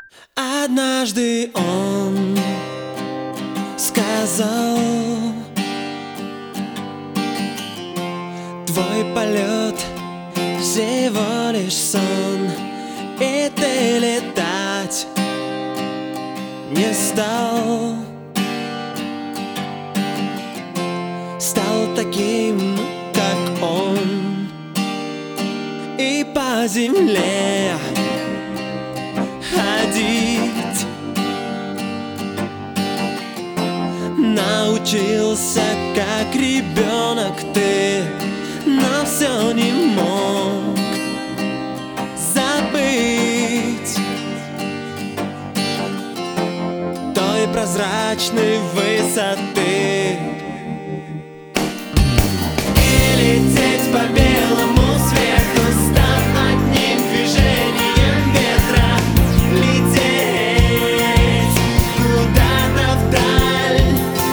Однажды он сказал: твой полет всего лишь сон, и ты летать не стал. Стал таким, как он, и по земле ходить научился, как ребенок ты, но все не мог забыть той прозрачной высоты. И лететь по белому свету, став одним движением ветра, лететь куда-то вдаль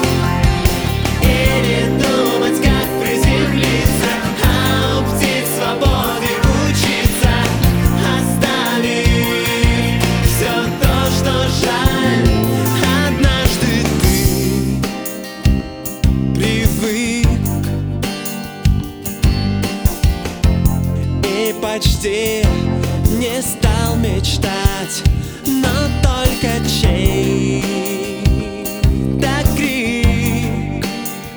и не думать, как приземлиться, а у птиц свободы учиться, оставив все то, что жаль. Однажды ты привык и почти не стал мечтать, но только чей-то крик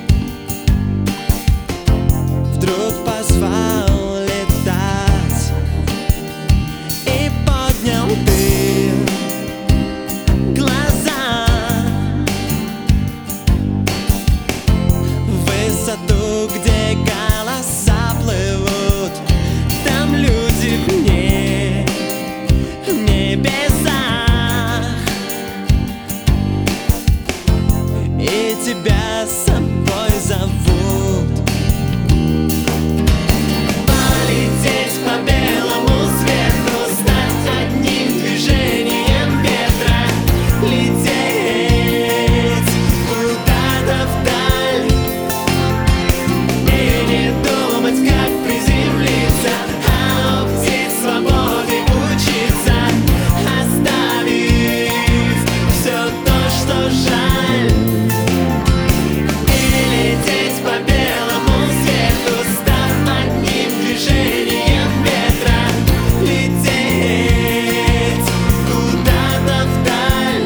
вдруг позвал летать, и поднял ты глаза в высоту, где голоса плывут. Там люди в небесах, и тебя с собой зовут. Полететь по белому свету, стать одним движением ветра, лететь куда-то вдаль и не думать, как приземлиться, а у птиц свободы учиться, оставив все то, что жаль. И лететь по белому свету, став одним движением ветра, лететь куда-то вдаль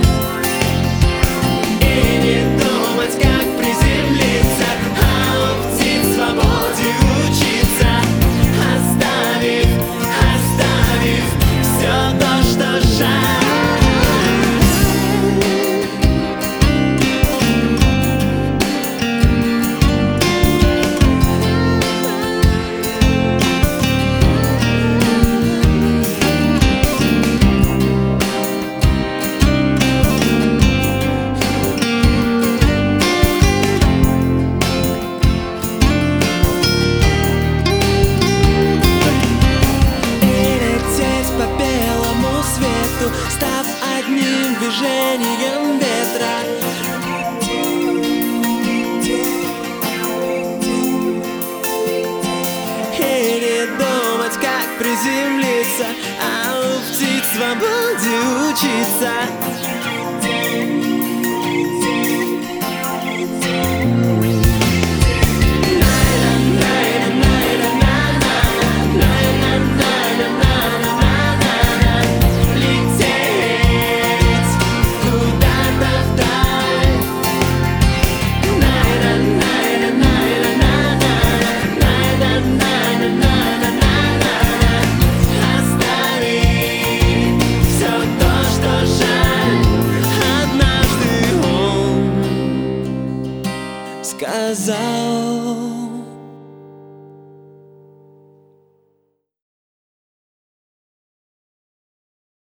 и не думать, как приземлиться, а у птиц свободе учиться, оставив все то, что жаль. Став одним движением ветра, и не думать, как приземлиться, а у птиц свободе учиться. Сказал: